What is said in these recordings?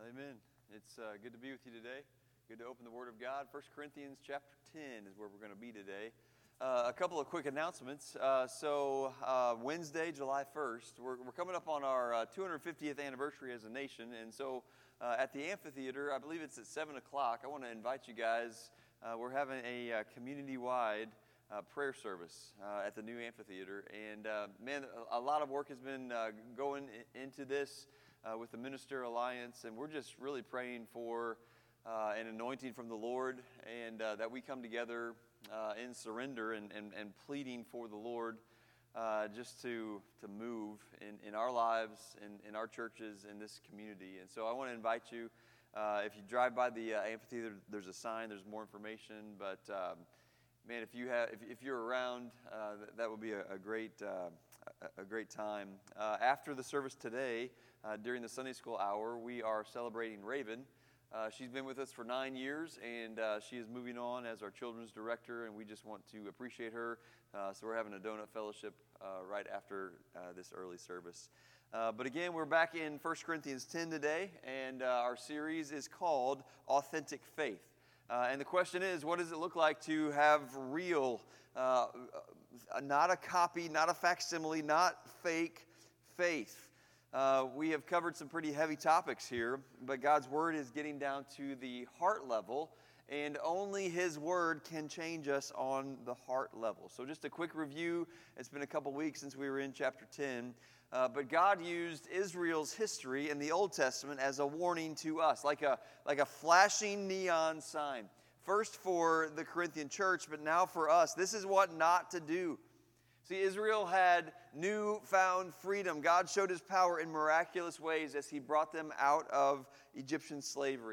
Amen. It's good to be with you today. Good to open the Word of God. 1 Corinthians chapter 10 is where we're going to be today. A couple of quick announcements. Wednesday, July 1st, we're coming up on our 250th anniversary as a nation. And so at the amphitheater, I believe it's at 7 o'clock, I want to invite you guys. We're having a community-wide prayer service at the new amphitheater. And man, a lot of work has been going into this with the Minister Alliance, and we're just really praying for an anointing from the Lord, and that we come together in surrender and pleading for the Lord just to move in our lives, in our churches, in this community. And so I want to invite you, if you drive by the amphitheater, there's a sign, there's more information, but man, if you're around, that would be a great time. After the service today, during the Sunday school hour, we are celebrating Raven. She's been with us for 9 years, and she is moving on as our children's director, and we just want to appreciate her. So we're having a donut fellowship right after this early service. But again, we're back in 1 Corinthians 10 today, and our series is called Authentic Faith. And the question is, what does it look like to have real, not a copy, not a facsimile, not fake faith? We have covered some pretty heavy topics here, but God's Word is getting down to the heart level, and only His Word can change us on the heart level. So just a quick review. It's been a couple weeks since we were in chapter 10, but God used Israel's history in the Old Testament as a warning to us, like a flashing neon sign. First for the Corinthian church, but now for us. This is what not to do. See, Israel had newfound freedom. God showed His power in miraculous ways as He brought them out of Egyptian slavery.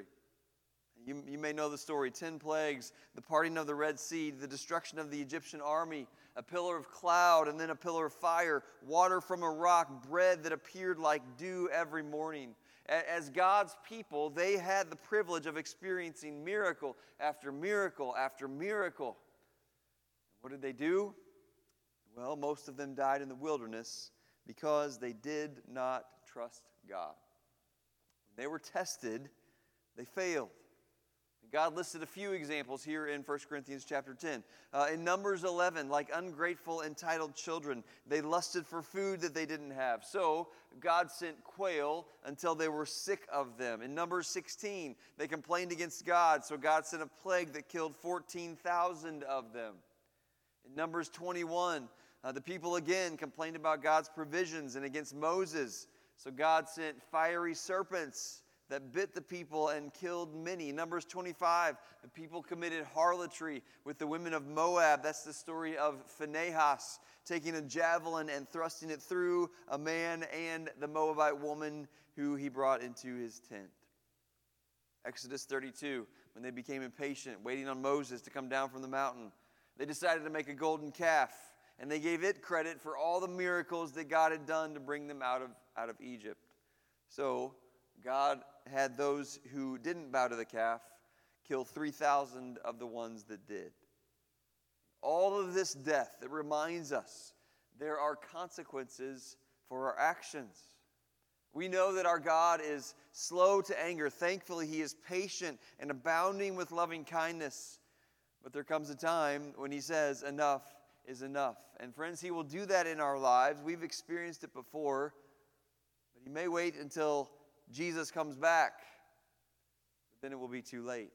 You may know the story. 10 plagues, the parting of the Red Sea, the destruction of the Egyptian army, a pillar of cloud and then a pillar of fire, water from a rock, bread that appeared like dew every morning. As God's people, they had the privilege of experiencing miracle after miracle after miracle. What did they do? Well, most of them died in the wilderness because they did not trust God. When they were tested, they failed. God listed a few examples here in 1 Corinthians chapter 10. In Numbers 11, like ungrateful, entitled children, they lusted for food that they didn't have. So God sent quail until they were sick of them. In Numbers 16, they complained against God, so God sent a plague that killed 14,000 of them. In Numbers 21, the people again complained about God's provisions and against Moses. So God sent fiery serpents that bit the people and killed many. Numbers 25, the people committed harlotry with the women of Moab. That's the story of Phinehas taking a javelin and thrusting it through a man and the Moabite woman who he brought into his tent. Exodus 32, when they became impatient, waiting on Moses to come down from the mountain, they decided to make a golden calf. And they gave it credit for all the miracles that God had done to bring them out of Egypt. So God had those who didn't bow to the calf kill 3,000 of the ones that did. All of this death, it reminds us there are consequences for our actions. We know that our God is slow to anger. Thankfully, He is patient and abounding with loving kindness. But there comes a time when He says, enough is enough. And friends, He will do that in our lives. We've experienced it before, but He may wait until Jesus comes back, but then it will be too late.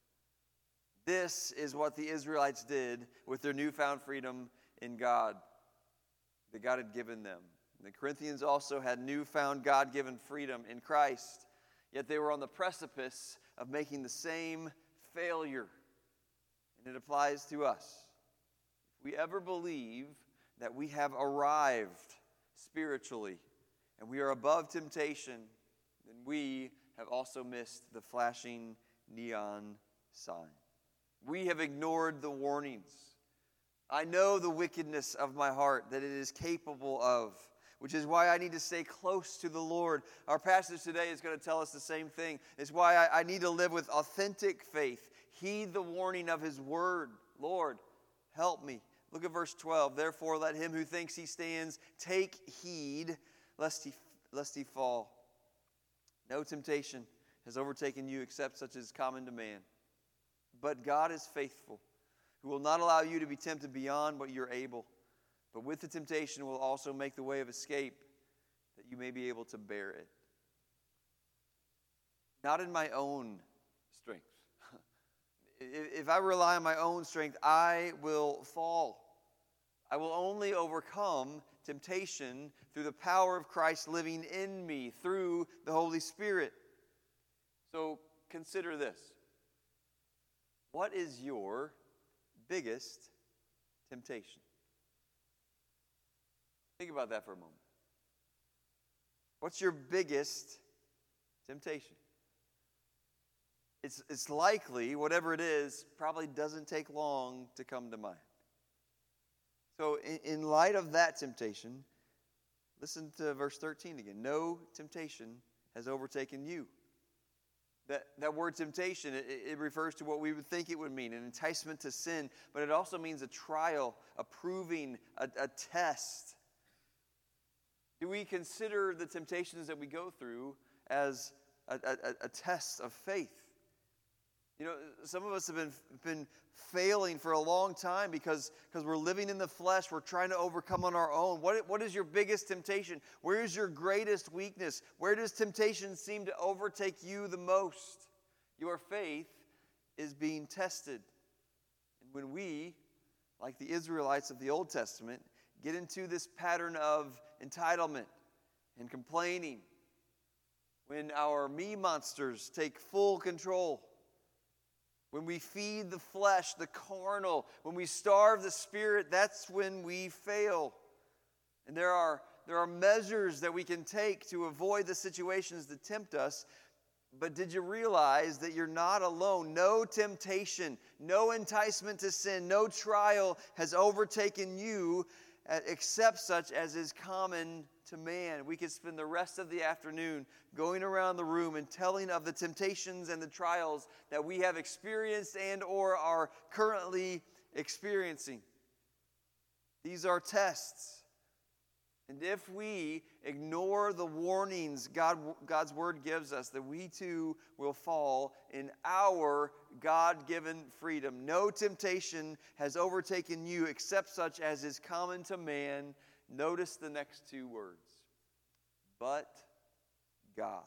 This is what the Israelites did with their newfound freedom in God that God had given them. The Corinthians also had newfound God-given freedom in Christ, yet they were on the precipice of making the same failure. And it applies to us. If we ever believe that we have arrived spiritually and we are above temptation, then we have also missed the flashing neon sign. We have ignored the warnings. I know the wickedness of my heart that it is capable of, which is why I need to stay close to the Lord. Our passage today is going to tell us the same thing. It's why I need to live with authentic faith. Heed the warning of His word. Lord, help me. Look at verse 12. Therefore, let him who thinks he stands take heed lest he fall. No temptation has overtaken you except such as common to man. But God is faithful, who will not allow you to be tempted beyond what you're able, but with the temptation will also make the way of escape, that you may be able to bear it. Not in my own strength. If I rely on my own strength, I will fall. I will only overcome temptation through the power of Christ living in me, through the Holy Spirit. So consider this. What is your biggest temptation? Think about that for a moment. What's your biggest temptation? It's likely, whatever it is, probably doesn't take long to come to mind. So in light of that temptation, listen to verse 13 again. No temptation has overtaken you. That word temptation, it refers to what we would think it would mean, an enticement to sin, but it also means a trial, a proving, a test. Do we consider the temptations that we go through as a test of faith? You know, some of us have been failing for a long time because we're living in the flesh. We're trying to overcome on our own. What is your biggest temptation? Where is your greatest weakness? Where does temptation seem to overtake you the most? Your faith is being tested. And when we, like the Israelites of the Old Testament, get into this pattern of entitlement and complaining, when our me monsters take full control, when we feed the flesh, the carnal, when we starve the spirit, that's when we fail. And there are measures that we can take to avoid the situations that tempt us. But did you realize that you're not alone? No temptation, no enticement to sin, no trial has overtaken you except such as is common to man. We could spend the rest of the afternoon going around the room and telling of the temptations and the trials that we have experienced and or are currently experiencing. These are tests. And if we ignore the warnings God's Word gives us, that we too will fall in our God-given freedom. No temptation has overtaken you except such as is common to man. Notice the next two words. But God.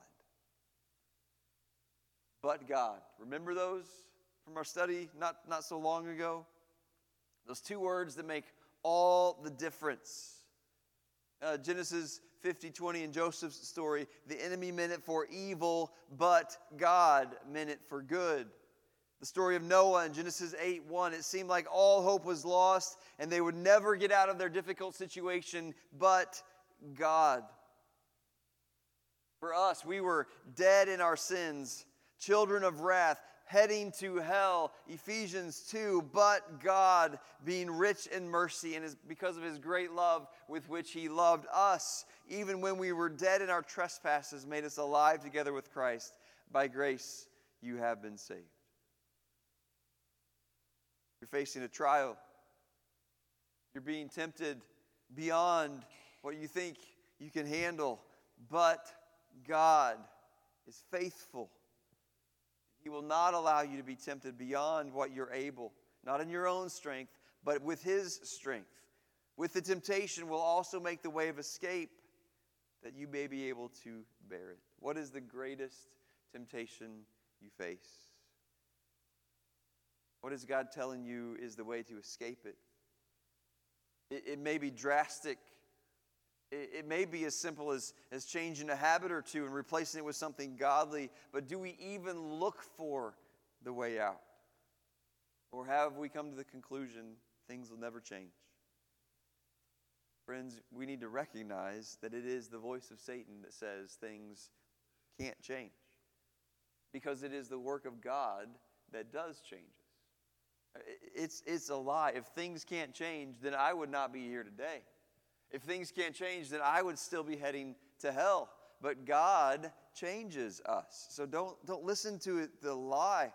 But God. Remember those from our study not so long ago? Those two words that make all the difference. Genesis 50:20 in Joseph's story, the enemy meant it for evil, but God meant it for good. The story of Noah in Genesis 8:1, it seemed like all hope was lost and they would never get out of their difficult situation, but God. For us, we were dead in our sins, children of wrath, heading to hell. Ephesians 2, but God, being rich in mercy, and is because of His great love with which He loved us, even when we were dead in our trespasses, made us alive together with Christ. By grace you have been saved. You're facing a trial. You're being tempted beyond what you think you can handle, but God is faithful. He will not allow you to be tempted beyond what you're able, not in your own strength, but with His strength. With the temptation will also make the way of escape, that you may be able to bear it. What is the greatest temptation you face? What is God telling you is the way to escape it? It may be drastic. It may be as simple as changing a habit or two and replacing it with something godly, but do we even look for the way out? Or have we come to the conclusion things will never change? Friends, we need to recognize that it is the voice of Satan that says things can't change, because it is the work of God that does change us. It's a lie. If things can't change, then I would not be here today. If things can't change, then I would still be heading to hell. But God changes us. So don't listen to it, the lie.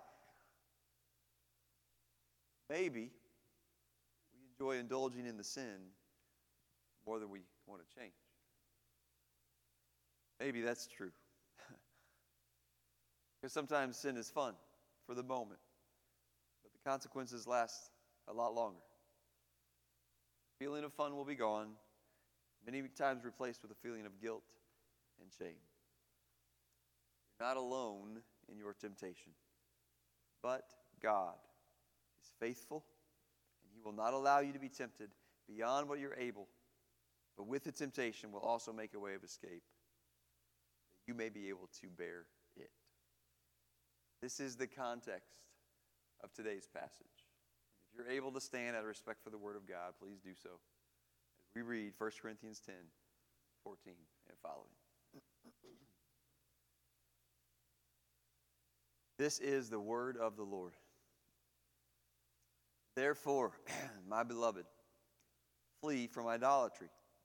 Maybe we enjoy indulging in the sin more than we want to change. Maybe that's true. Because sometimes sin is fun for the moment, but the consequences last a lot longer. The feeling of fun will be gone, many times replaced with a feeling of guilt and shame. You're not alone in your temptation, but God is faithful, and He will not allow you to be tempted beyond what you're able, but with the temptation will also make a way of escape, that you may be able to bear it. This is the context of today's passage. If you're able to stand out of respect for the Word of God, please do so. As we read 1 Corinthians 10, 14 and following. This is the word of the Lord. Therefore, my beloved, flee from idolatry.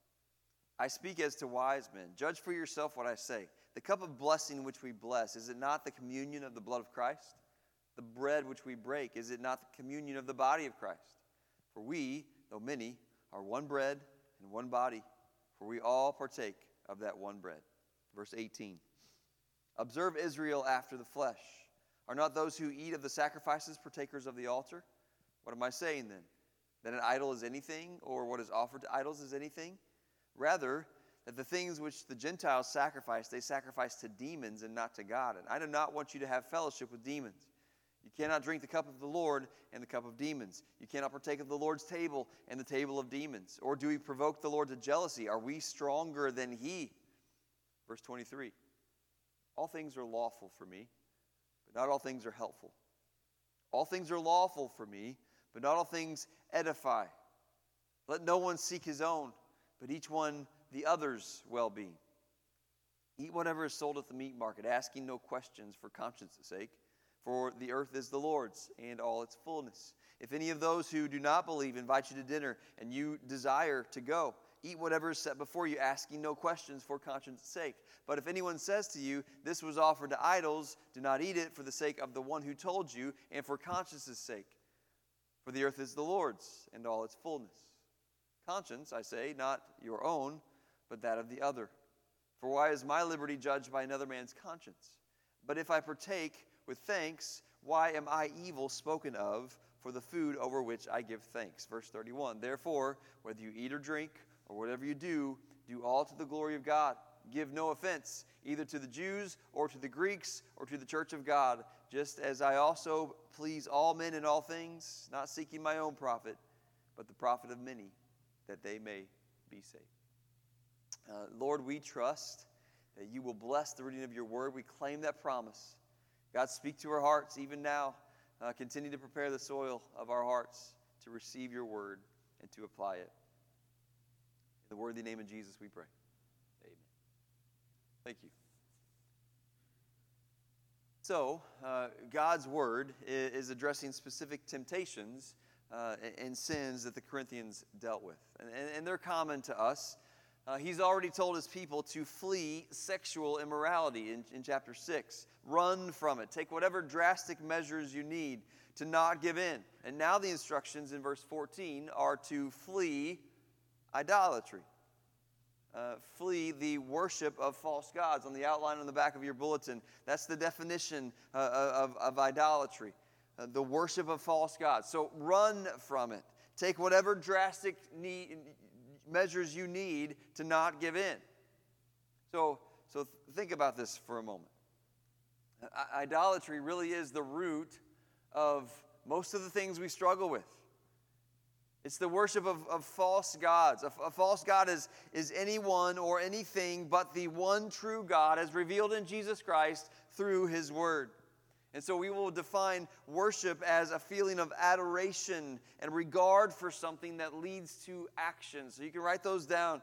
I speak as to wise men. Judge for yourself what I say. The cup of blessing which we bless, is it not the communion of the blood of Christ? The bread which we break, is it not the communion of the body of Christ? For we, though many, are one bread and one body, for we all partake of that one bread. Verse 18. Observe Israel after the flesh. Are not those who eat of the sacrifices partakers of the altar? What am I saying then? That an idol is anything, or what is offered to idols is anything? Rather, that the things which the Gentiles sacrifice, they sacrifice to demons and not to God. And I do not want you to have fellowship with demons. You cannot drink the cup of the Lord and the cup of demons. You cannot partake of the Lord's table and the table of demons. Or do we provoke the Lord to jealousy? Are we stronger than He? Verse 23. All things are lawful for me, but not all things are helpful. All things are lawful for me, but not all things edify. Let no one seek his own, but each one the other's well-being. Eat whatever is sold at the meat market, asking no questions for conscience' sake, for the earth is the Lord's and all its fullness. If any of those who do not believe invite you to dinner and you desire to go, eat whatever is set before you, asking no questions for conscience' sake. But if anyone says to you, this was offered to idols, do not eat it for the sake of the one who told you and for conscience' sake. For the earth is the Lord's and all its fullness. Conscience, I say, not your own, but that of the other. For why is my liberty judged by another man's conscience? But if I partake with thanks, why am I evil spoken of for the food over which I give thanks? Verse 31, therefore, whether you eat or drink, or whatever you do, do all to the glory of God. Give no offense, either to the Jews, or to the Greeks, or to the church of God, just as I also please all men in all things, not seeking my own profit, but the profit of many, that they may be saved. Lord, we trust that you will bless the reading of your word. We claim that promise. God, speak to our hearts even now. Continue to prepare the soil of our hearts to receive your word and to apply it. In the worthy name of Jesus we pray. Amen. Thank you. So, God's word is addressing specific temptations and sins that the Corinthians dealt with. And they're common to us. He's already told his people to flee sexual immorality in chapter 6. Run from it. Take whatever drastic measures you need to not give in. And now the instructions in verse 14 are to flee idolatry. Flee the worship of false gods. On the outline on the back of your bulletin, that's the definition of idolatry. The worship of false gods. So run from it. Take whatever drastic measures you need to not give in. So think about this for a moment. Idolatry really is the root of most of the things we struggle with. It's the worship of false gods. A false god is anyone or anything but the one true God as revealed in Jesus Christ through His Word. And so we will define worship as a feeling of adoration and regard for something that leads to action. So you can write those down.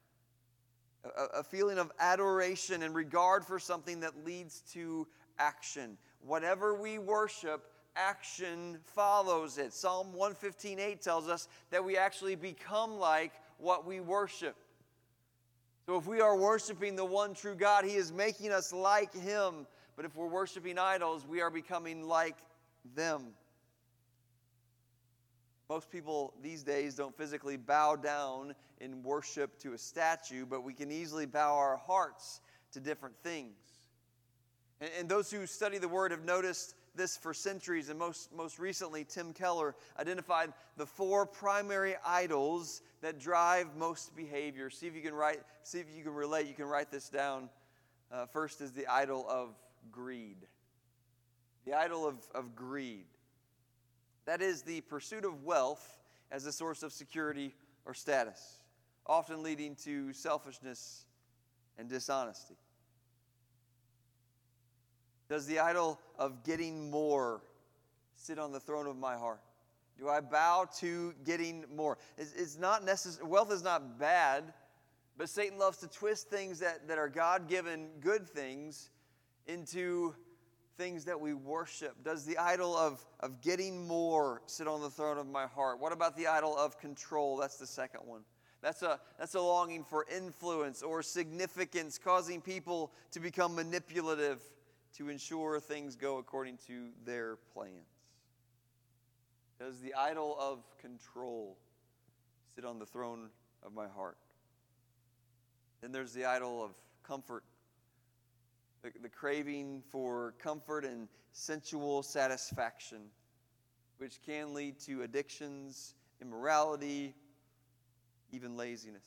A feeling of adoration and regard for something that leads to action. Whatever we worship, action follows it. Psalm 115:8 tells us that we actually become like what we worship. So if we are worshiping the one true God, He is making us like Him. But if we're worshiping idols, we are becoming like them. Most people these days don't physically bow down in worship to a statue, but we can easily bow our hearts to different things. And those who study the Word have noticed this for centuries, and most recently, Tim Keller identified the 4 primary idols that drive most behavior. See if you can relate. You can write this down. First is the idol of greed. The idol of greed. That is the pursuit of wealth as a source of security or status, often leading to selfishness and dishonesty. Does the idol of getting more sit on the throne of my heart? Do I bow to getting more? It's not necessary. Wealth is not bad, but Satan loves to twist things that are God-given good things into things that we worship. Does the idol of getting more sit on the throne of my heart? What about the idol of control? That's the second one. That's a longing for influence or significance, causing people to become manipulative to ensure things go according to their plans. Does the idol of control sit on the throne of my heart? Then there's the idol of comfort. The craving for comfort and sensual satisfaction, which can lead to addictions, immorality, even laziness.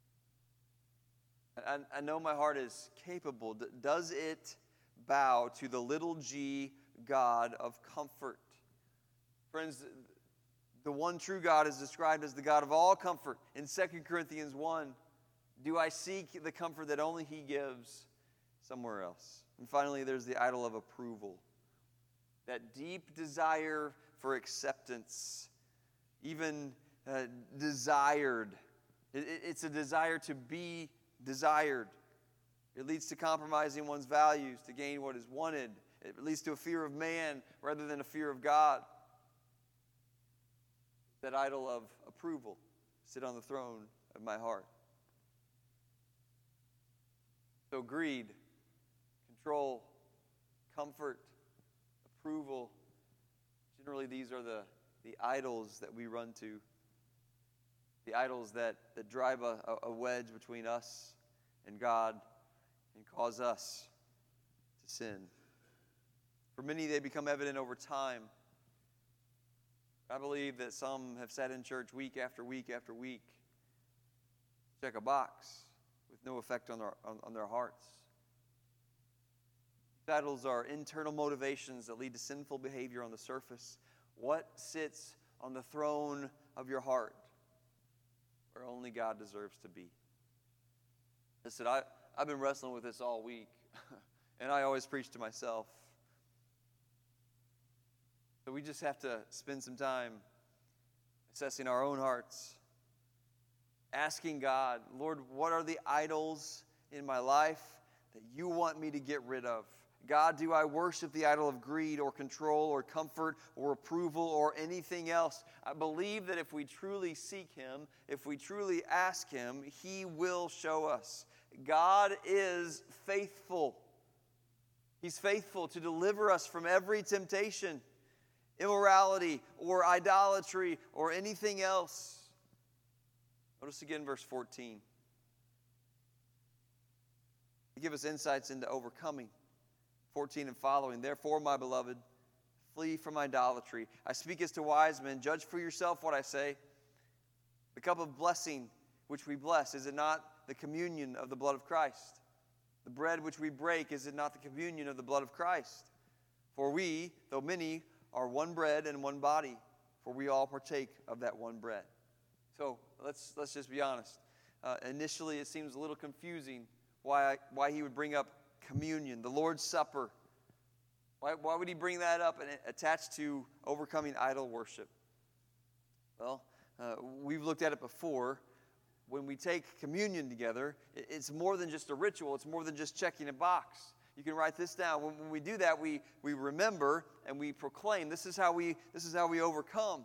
I know my heart is capable. Does it bow to the little g God of comfort? Friends, the one true God is described as the God of all comfort. In 2 Corinthians 1, do I seek the comfort that only He gives somewhere else? And finally, there's the idol of approval. That deep desire for acceptance, even desired. It's a desire to be desired. It leads to compromising one's values to gain what is wanted. It leads to a fear of man rather than a fear of God. That idol of approval sit on the throne of my heart. So greed, control, comfort, approval. Generally, these are the idols that we run to. The idols that drive a wedge between us and God and cause us to sin. For many, they become evident over time. I believe that some have sat in church week after week after week, check a box with no effect on their hearts. These idols are internal motivations that lead to sinful behavior on the surface. What sits on the throne of your heart where only God deserves to be? Listen, I've been wrestling with this all week, and I always preach to myself. So we just have to spend some time assessing our own hearts, asking God, Lord, what are the idols in my life that you want me to get rid of? God, do I worship the idol of greed or control or comfort or approval or anything else? I believe that if we truly seek Him, if we truly ask Him, He will show us. God is faithful. He's faithful to deliver us from every temptation, immorality or idolatry or anything else. Notice again verse 14. He gives us insights into overcoming. 14 and following. Therefore, my beloved, flee from idolatry. I speak as to wise men. Judge for yourself what I say. The cup of blessing which we bless, is it not the communion of the blood of Christ? The bread which we break, is it not the communion of the blood of Christ? For we, though many, are one bread and one body, for we all partake of that one bread. So let's just be honest. Initially, it seems a little confusing why he would bring up communion, the Lord's Supper. Why would he bring that up and attach to overcoming idol worship? Well, we've looked at it before. When we take communion together, it's more than just a ritual. It's more than just checking a box. You can write this down. When we do that, we remember and we proclaim. This is how we overcome.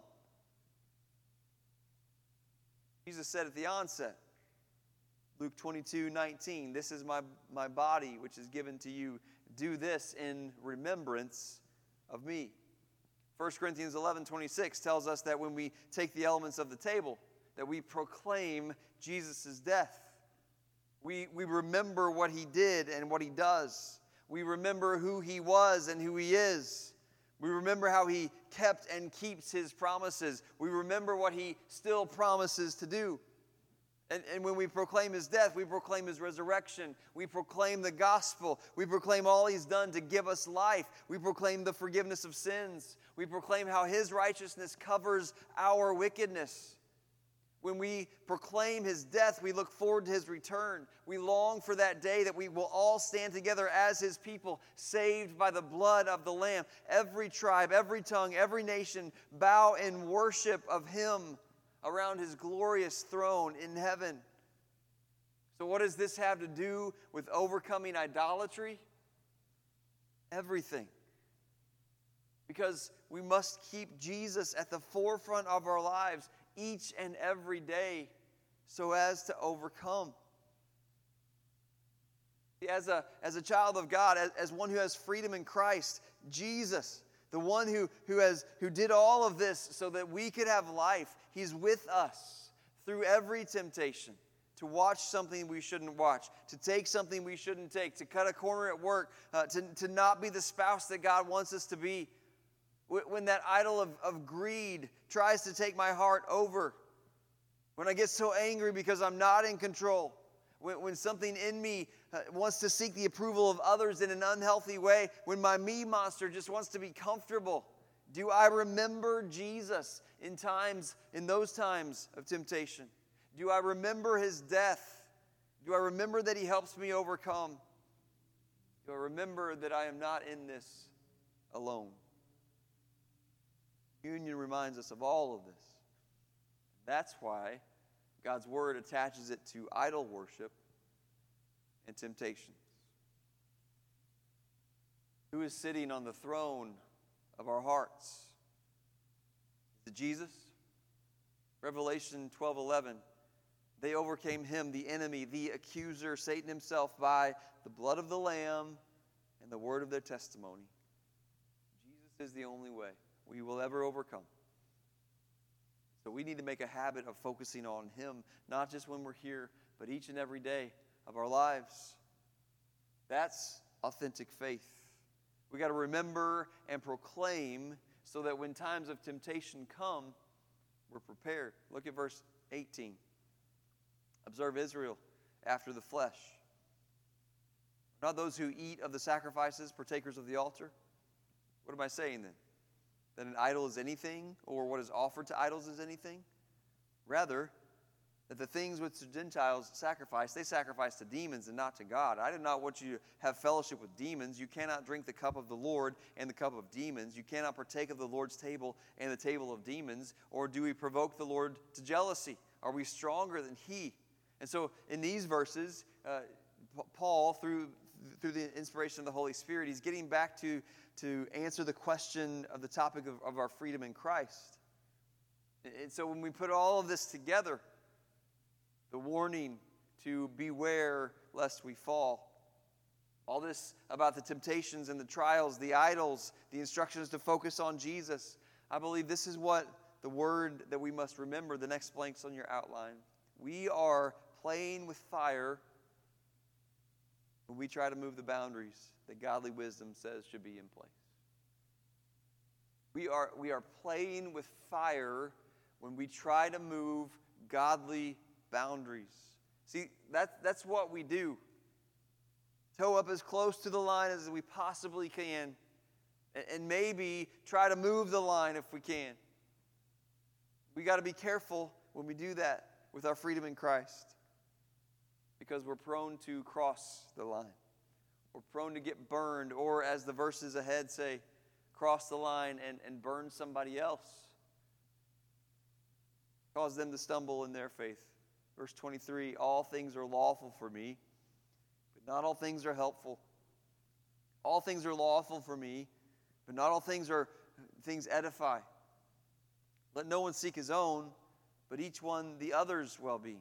Jesus said at the onset, Luke 22:19, this is my body which is given to you. Do this in remembrance of me. 1 Corinthians 11:26 tells us that when we take the elements of the table, that we proclaim Jesus' death. We remember what he did and what he does. We remember who He was and who He is. We remember how He kept and keeps His promises. We remember what He still promises to do. And when we proclaim His death, we proclaim His resurrection. We proclaim the gospel. We proclaim all He's done to give us life. We proclaim the forgiveness of sins. We proclaim how His righteousness covers our wickedness. When we proclaim His death, we look forward to His return. We long for that day that we will all stand together as His people, saved by the blood of the Lamb. Every tribe, every tongue, every nation bow in worship of Him around His glorious throne in heaven. So what does this have to do with overcoming idolatry? Everything. Because we must keep Jesus at the forefront of our lives each and every day so as to overcome. As a child of God, as one who has freedom in Christ, Jesus, the one who did all of this so that we could have life, He's with us through every temptation. To watch something we shouldn't watch, to take something we shouldn't take, to cut a corner at work, to not be the spouse that God wants us to be. When that idol of greed tries to take my heart over, when I get so angry because I'm not in control, when something in me wants to seek the approval of others in an unhealthy way, when my me monster just wants to be comfortable, do I remember Jesus in those times of temptation? Do I remember His death? Do I remember that He helps me overcome? Do I remember that I am not in this alone? Union reminds us of all of this. That's why God's Word attaches it to idol worship and temptations. Who is sitting on the throne of our hearts? Is it Jesus? Revelation 12:11. They overcame Him, the enemy, the accuser, Satan himself, by the blood of the Lamb and the word of their testimony. Jesus is the only way we will ever overcome. So we need to make a habit of focusing on Him, not just when we're here, but each and every day of our lives. That's authentic faith. We got to remember and proclaim so that when times of temptation come, we're prepared. Look at verse 18. Observe Israel after the flesh. Not those who eat of the sacrifices, partakers of the altar. What am I saying then? That an idol is anything, or what is offered to idols is anything? Rather, that the things which the Gentiles sacrifice, they sacrifice to demons and not to God. I do not want you to have fellowship with demons. You cannot drink the cup of the Lord and the cup of demons. You cannot partake of the Lord's table and the table of demons. Or do we provoke the Lord to jealousy? Are we stronger than He? And so in these verses, Paul, through the inspiration of the Holy Spirit, he's getting back to answer the question of the topic of our freedom in Christ. And so when we put all of this together, the warning to beware lest we fall, all this about the temptations and the trials, the idols, the instructions to focus on Jesus, I believe this is what the word that we must remember. The next blank's on your outline. We are playing with fire when we try to move the boundaries that godly wisdom says should be in place. We are playing with fire when we try to move godly boundaries. See, that's what we do. Toe up as close to the line as we possibly can, and maybe try to move the line if we can. We got to be careful when we do that with our freedom in Christ, because we're prone to cross the line. We're prone to get burned, or as the verses ahead say, cross the line and burn somebody else. Cause them to stumble in their faith. Verse 23, all things are lawful for me, but not all things are helpful. All things are lawful for me, but not all things edify. Let no one seek his own, but each one the other's well-being.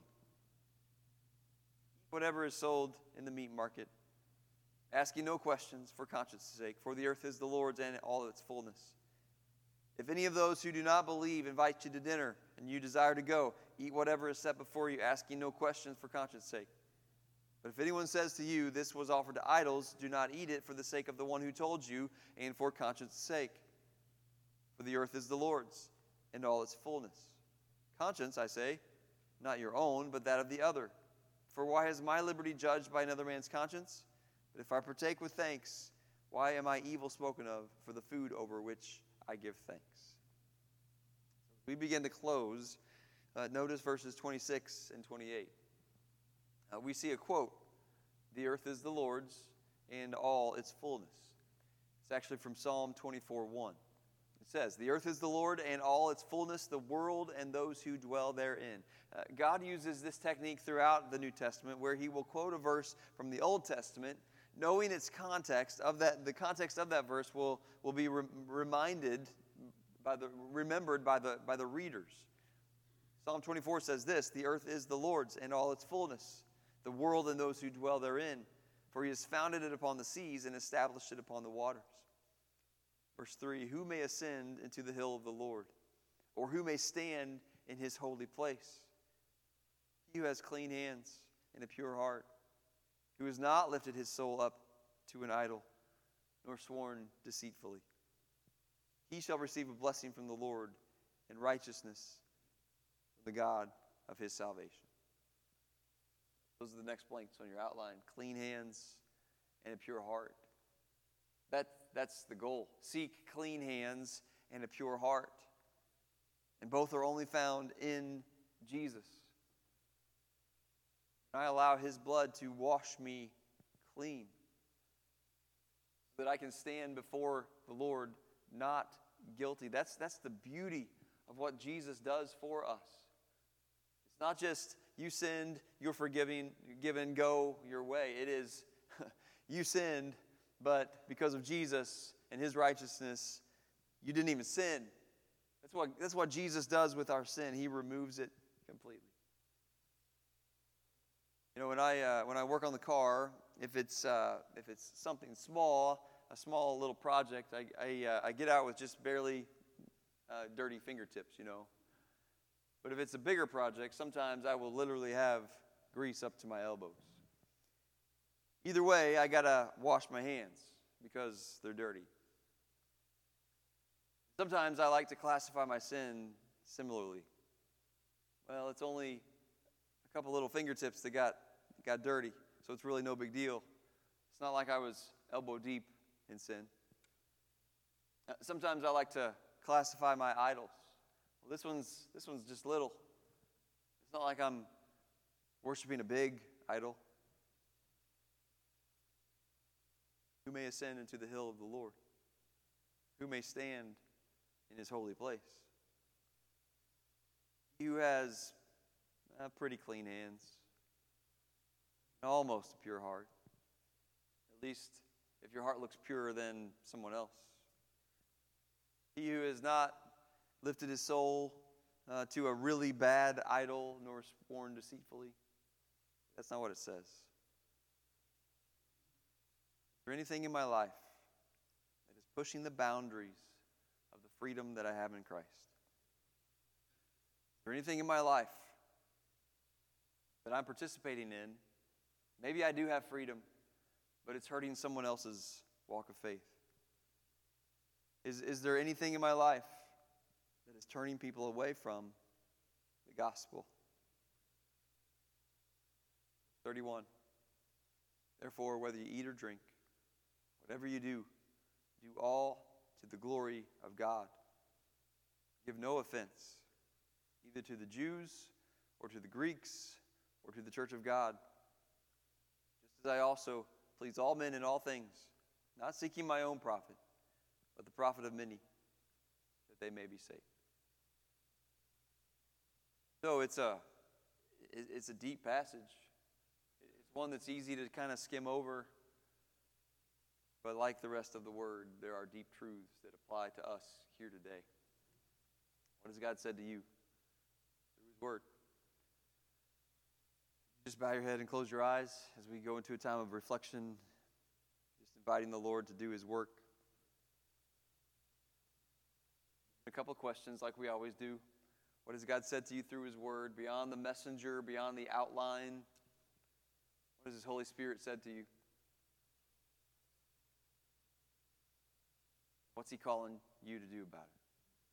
Whatever is sold in the meat market, asking no questions for conscience' sake, for the earth is the Lord's and all of its fullness. If any of those who do not believe invite you to dinner, and you desire to go, eat whatever is set before you, asking no questions for conscience' sake. But if anyone says to you, 'This was offered to idols,' do not eat it for the sake of the one who told you, and for conscience' sake. For the earth is the Lord's, and all its fullness. Conscience, I say, not your own, but that of the other. For why is my liberty judged by another man's conscience? But if I partake with thanks, why am I evil spoken of for the food over which I give thanks?" We begin to close. Notice verses 26 and 28. We see a quote, "The earth is the Lord's, and all its fullness." It's actually from Psalm 24:1. It says, "The earth is the Lord, and all its fullness, the world and those who dwell therein." God uses this technique throughout the New Testament, where he will quote a verse from the Old Testament, knowing its context of that. The context of that verse will be remembered by the readers. Psalm 24 says this, "The earth is the Lord's, and all its fullness, the world and those who dwell therein. For he has founded it upon the seas and established it upon the waters." Verse 3, "Who may ascend into the hill of the Lord? Or who may stand in his holy place? He who has clean hands and a pure heart, who has not lifted his soul up to an idol, nor sworn deceitfully. He shall receive a blessing from the Lord and righteousness from the God of his salvation." Those are the next blanks on your outline. Clean hands and a pure heart. That's the goal. Seek clean hands and a pure heart. And both are only found in Jesus. I allow his blood to wash me clean, so that I can stand before the Lord not guilty. That's the beauty of what Jesus does for us. It's not just you sinned, you're forgiven, go your way. It is you sinned, but because of Jesus and his righteousness, you didn't even sin. That's what Jesus does with our sin. He removes it completely. You know, when I work on the car, if it's something small, a small little project, I get out with just barely dirty fingertips, you know. But if it's a bigger project, sometimes I will literally have grease up to my elbows. Either way, I gotta wash my hands because they're dirty. Sometimes I like to classify my sin similarly. Well, it's only a couple little fingertips that got dirty, so it's really no big deal. It's not like I was elbow deep in sin. Sometimes I like to classify my idols. Well, this one's just little. It's not like I'm worshiping a big idol. Who may ascend into the hill of the Lord? Who may stand in his holy place? He who has pretty clean hands, and almost a pure heart. At least if your heart looks purer than someone else. He who has not lifted his soul to a really bad idol, nor sworn deceitfully. That's not what it says. Is there anything in my life that is pushing the boundaries of the freedom that I have in Christ? Is there anything in my life that I'm participating in? Maybe I do have freedom, but it's hurting someone else's walk of faith. Is there anything in my life that is turning people away from the gospel? 31. Therefore, whether you eat or drink, whatever you do, do all to the glory of God. Give no offense, either to the Jews or to the Greeks or to the church of God, just as I also please all men in all things, not seeking my own profit, but the profit of many, that they may be saved. So it's a deep passage. It's one that's easy to kind of skim over. But like the rest of the Word, there are deep truths that apply to us here today. What has God said to you through His Word? Just bow your head and close your eyes as we go into a time of reflection, just inviting the Lord to do His work. A couple of questions like we always do. What has God said to you through His Word, beyond the messenger, beyond the outline? What has His Holy Spirit said to you? What's He calling you to do about it?